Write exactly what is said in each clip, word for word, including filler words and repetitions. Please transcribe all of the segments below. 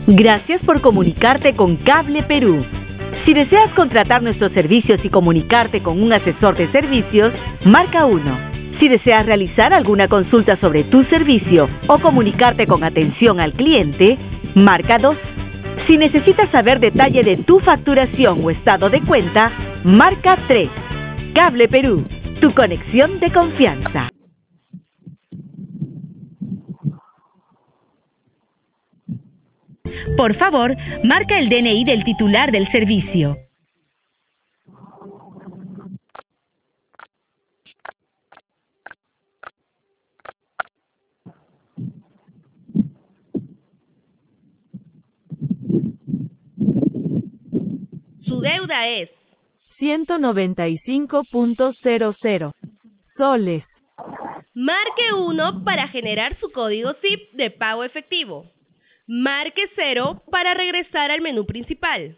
Gracias por comunicarte con Cable Perú. Si deseas contratar nuestros servicios y comunicarte con un asesor de servicios, marca uno. Si deseas realizar alguna consulta sobre tu servicio o comunicarte con atención al cliente, marca dos. Si necesitas saber detalle de tu facturación o estado de cuenta, marca tres. Cable Perú, tu conexión de confianza. Por favor, marca el D N I del titular del servicio. Su deuda es ciento noventa y cinco punto cero cero soles. Marque uno para generar su código S I P de pago efectivo. Marque cero para regresar al menú principal.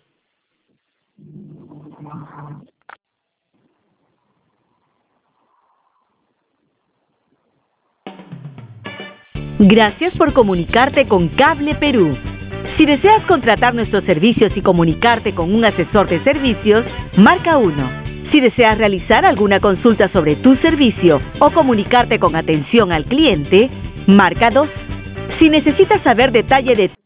Gracias por comunicarte con Cable Perú. Si deseas contratar nuestros servicios y comunicarte con un asesor de servicios, marca uno. Si deseas realizar alguna consulta sobre tu servicio o comunicarte con atención al cliente, marca dos. Si necesitas saber detalle de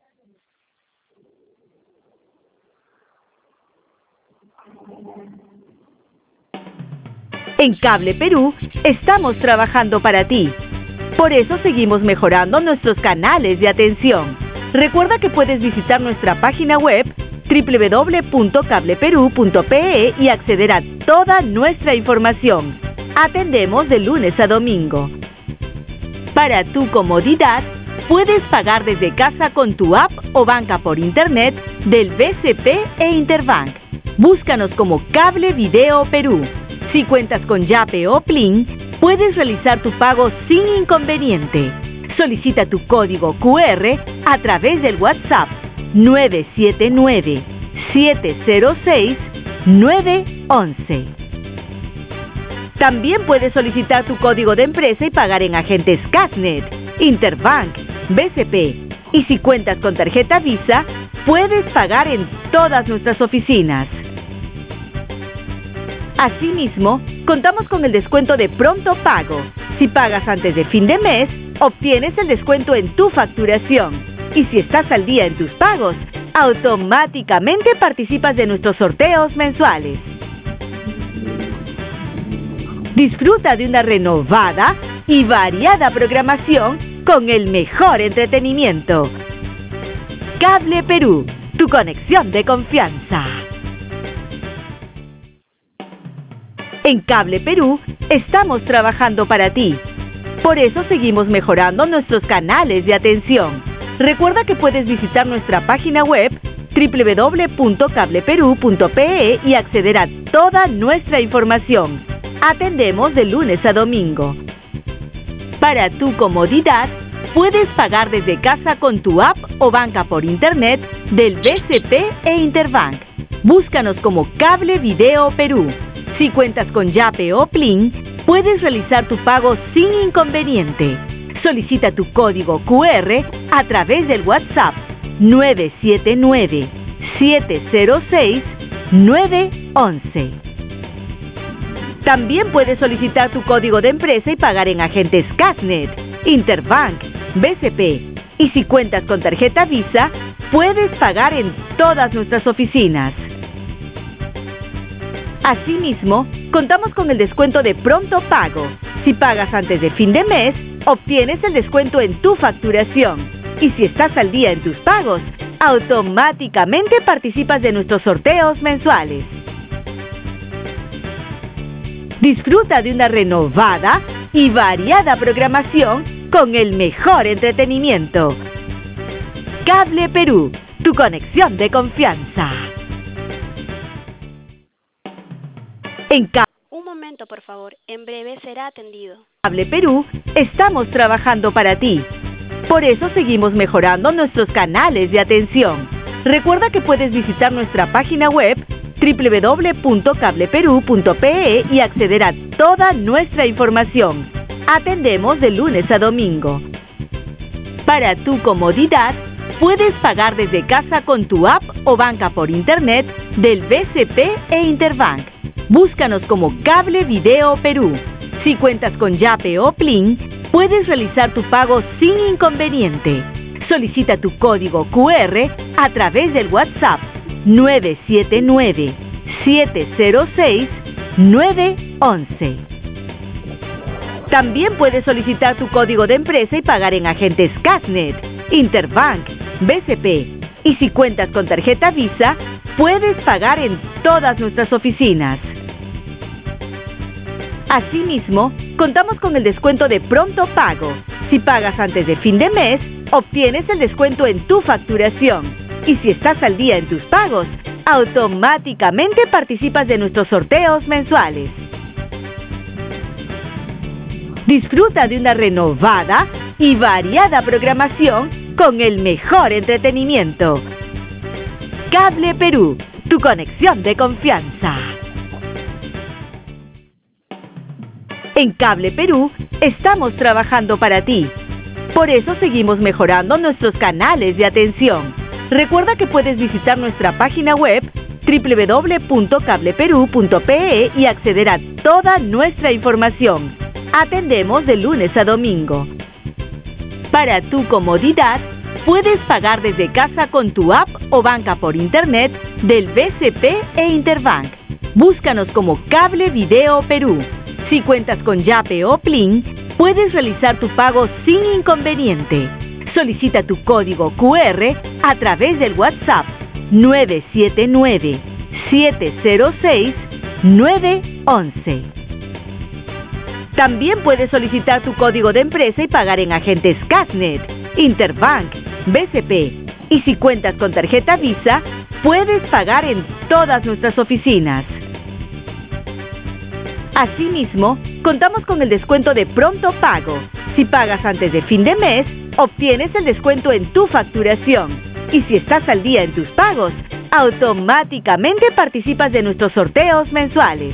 En Cable Perú, estamos trabajando para ti. Por eso seguimos mejorando nuestros canales de atención. Recuerda que puedes visitar nuestra página web doble u doble u doble u punto cable perú punto pe e y acceder a toda nuestra información. Atendemos de lunes a domingo. Para tu comodidad, puedes pagar desde casa con tu app o banca por internet del B C P e Interbank. Búscanos como Cable Video Perú. Si cuentas con Yape o Plin, puedes realizar tu pago sin inconveniente. Solicita tu código Q R a través del WhatsApp nueve siete nueve, siete cero seis, nueve once. También puedes solicitar tu código de empresa y pagar en agentes Casnet, Interbank, B C P. Y si cuentas con tarjeta Visa, puedes pagar en todas nuestras oficinas. Asimismo, contamos con el descuento de pronto pago. Si pagas antes de fin de mes, obtienes el descuento en tu facturación. Y si estás al día en tus pagos, automáticamente participas de nuestros sorteos mensuales. Disfruta de una renovada y variada programación con el mejor entretenimiento. Cable Perú, tu conexión de confianza. En Cable Perú, estamos trabajando para ti. Por eso seguimos mejorando nuestros canales de atención. Recuerda que puedes visitar nuestra página web doble u doble u doble u punto cable perú punto pe e y acceder a toda nuestra información. Atendemos de lunes a domingo. Para tu comodidad, puedes pagar desde casa con tu app o banca por internet del B C P e Interbank. Búscanos como Cable Video Perú. Si cuentas con Yape o Plin, puedes realizar tu pago sin inconveniente. Solicita tu código Q R a través del WhatsApp nueve siete nueve, siete cero seis, nueve once. También puedes solicitar tu código de empresa y pagar en agentes Casnet, Interbank, B C P. Y si cuentas con tarjeta Visa, puedes pagar en todas nuestras oficinas. Asimismo, contamos con el descuento de pronto pago. Si pagas antes de fin de mes, obtienes el descuento en tu facturación. Y si estás al día en tus pagos, automáticamente participas de nuestros sorteos mensuales. Disfruta de una renovada y variada programación con el mejor entretenimiento. Cable Perú, tu conexión de confianza. En Cable Un momento, por favor. En breve será atendido. Cable Perú, estamos trabajando para ti. Por eso seguimos mejorando nuestros canales de atención. Recuerda que puedes visitar nuestra página web doble u doble u doble u punto cable perú punto pe e y acceder a toda nuestra información. Atendemos de lunes a domingo. Para tu comodidad, puedes pagar desde casa con tu app o banca por internet del B C P e Interbank. Búscanos como Cable Video Perú. Si cuentas con Yape o Plin, puedes realizar tu pago sin inconveniente. Solicita tu código Q R a través del WhatsApp nueve siete nueve, siete cero seis, nueve once. También puedes solicitar tu código de empresa y pagar en agentes Casnet, Interbank, B C P. Y si cuentas con tarjeta Visa, puedes pagar en todas nuestras oficinas. Asimismo, contamos con el descuento de Pronto Pago. Si pagas antes de fin de mes, obtienes el descuento en tu facturación. Y si estás al día en tus pagos, automáticamente participas de nuestros sorteos mensuales. Disfruta de una renovada y variada programación con el mejor entretenimiento. Cable Perú, tu conexión de confianza. En Cable Perú estamos trabajando para ti. Por eso seguimos mejorando nuestros canales de atención. Recuerda que puedes visitar nuestra página web doble u doble u doble u punto cable perú punto pe e y acceder a toda nuestra información. Atendemos de lunes a domingo. Para tu comodidad, puedes pagar desde casa con tu app o banca por internet del B C P e Interbank. Búscanos como Cable Video Perú. Si cuentas con Yape o Plin, puedes realizar tu pago sin inconveniente. Solicita tu código Q R a través del WhatsApp nueve siete nueve, siete cero seis, nueve once. También puedes solicitar tu código de empresa y pagar en agentes Casnet, Interbank, B C P. Y si cuentas con tarjeta Visa, puedes pagar en todas nuestras oficinas. Asimismo, contamos con el descuento de Pronto Pago. Si pagas antes de fin de mes, obtienes el descuento en tu facturación. Y si estás al día en tus pagos, automáticamente participas de nuestros sorteos mensuales.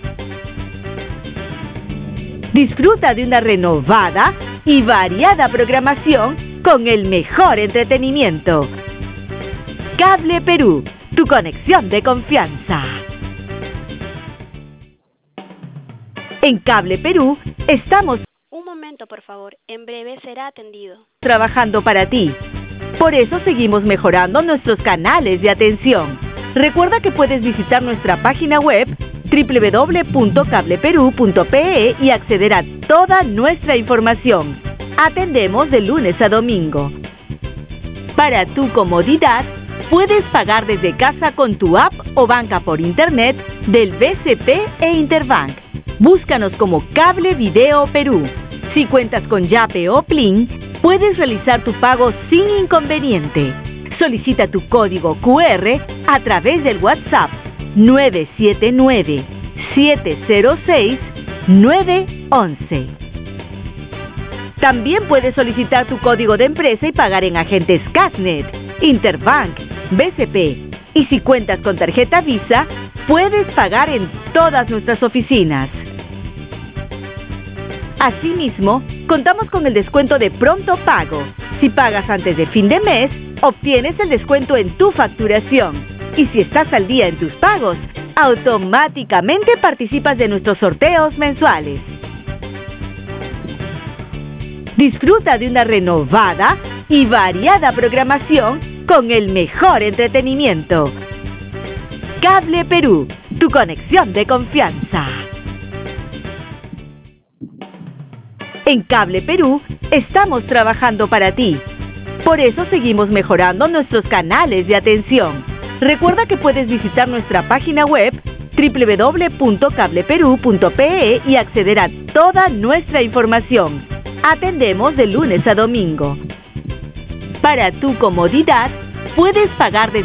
Disfruta de una renovada y variada programación con el mejor entretenimiento. Cable Perú, tu conexión de confianza. En Cable Perú estamos Un momento, por favor. En breve será atendido. trabajando para ti. Por eso seguimos mejorando nuestros canales de atención. Recuerda que puedes visitar nuestra página web doble u doble u doble u punto cable perú punto pe e y acceder a toda nuestra información. Atendemos de lunes a domingo. Para tu comodidad, puedes pagar desde casa con tu app o banca por internet del B C P e Interbank. Búscanos como Cable Video Perú. Si cuentas con Yape o Plin, puedes realizar tu pago sin inconveniente. Solicita tu código Q R a través del WhatsApp nueve siete nueve, siete cero seis, nueve once. También puedes solicitar tu código de empresa y pagar en agentes Casnet, Interbank, B C P. Y si cuentas con tarjeta Visa, puedes pagar en todas nuestras oficinas. Asimismo, contamos con el descuento de Pronto Pago. Si pagas antes de fin de mes, obtienes el descuento en tu facturación. Y si estás al día en tus pagos, automáticamente participas de nuestros sorteos mensuales. Disfruta de una renovada y variada programación con el mejor entretenimiento. Cable Perú, tu conexión de confianza. En Cable Perú estamos trabajando para ti. Por eso seguimos mejorando nuestros canales de atención. Recuerda que puedes visitar nuestra página web doble u doble u doble u punto cable perú punto pe e y acceder a toda nuestra información. Atendemos de lunes a domingo. Para tu comodidad, puedes pagar desde